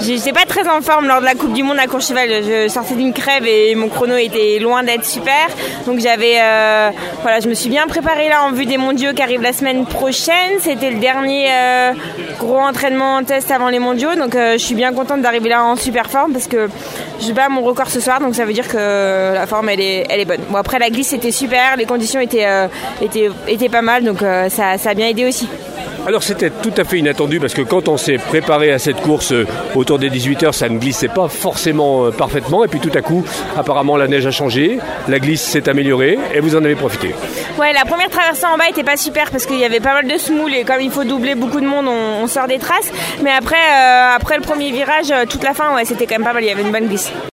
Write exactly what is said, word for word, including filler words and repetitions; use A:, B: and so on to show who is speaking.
A: j'étais pas très en forme lors de la Coupe du Monde à Courchevel. Je sortais d'une crève et mon chrono était loin d'être super. Donc j'avais, euh, voilà, je me suis bien préparée là en vue des mondiaux qui arrivent la semaine prochaine. C'était le dernier euh, gros entraînement en test avant les mondiaux. Donc euh, je suis bien contente d'arriver là en super forme parce que je bats mon record ce soir. Donc ça veut dire que la forme elle est, elle est bonne. Bon, après la glisse était super, les conditions étaient, euh, étaient, étaient pas mal. Donc euh, ça, ça a bien aidé aussi.
B: Alors c'était tout à fait inattendu parce que quand on s'est préparé à cette course euh, autour des dix-huit heures, ça ne glissait pas forcément euh, parfaitement et puis tout à coup, apparemment la neige a changé, la glisse s'est améliorée et vous en avez profité.
A: Ouais, la première traversée en bas était pas super parce qu'il y avait pas mal de semoule et comme il faut doubler beaucoup de monde, on, on sort des traces. Mais après, euh, après le premier virage, toute la fin, ouais, c'était quand même pas mal, il y avait une bonne glisse.